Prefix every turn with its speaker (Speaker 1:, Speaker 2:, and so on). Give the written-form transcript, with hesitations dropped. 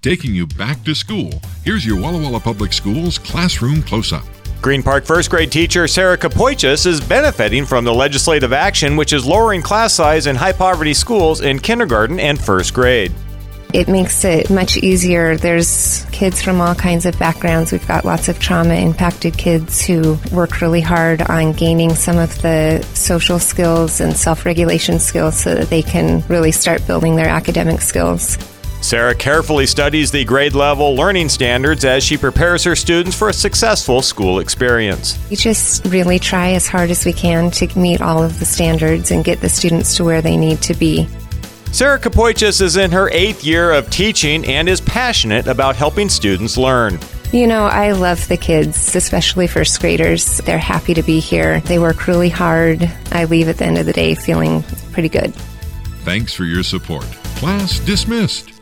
Speaker 1: Taking you back to school, here's your Walla Walla Public Schools Classroom Close-Up.
Speaker 2: Green Park first grade teacher Sarah Kapoichis is benefiting from the legislative action which is lowering class size in high-poverty schools in kindergarten and first grade.
Speaker 3: It makes it much easier. There's kids from all kinds of backgrounds. We've got lots of trauma-impacted kids who work really hard on gaining some of the social skills and self-regulation skills so that they can really start building their academic skills.
Speaker 2: Sarah carefully studies the grade-level learning standards as she prepares her students for a successful school experience.
Speaker 3: We just really try as hard as we can to meet all of the standards and get the students to where they need to be.
Speaker 2: Sarah Kapoichis is in her 8th year of teaching and is passionate about helping students learn.
Speaker 3: You know, I love the kids, especially first graders. They're happy to be here. They work really hard. I leave at the end of the day feeling pretty good.
Speaker 1: Thanks for your support. Class dismissed.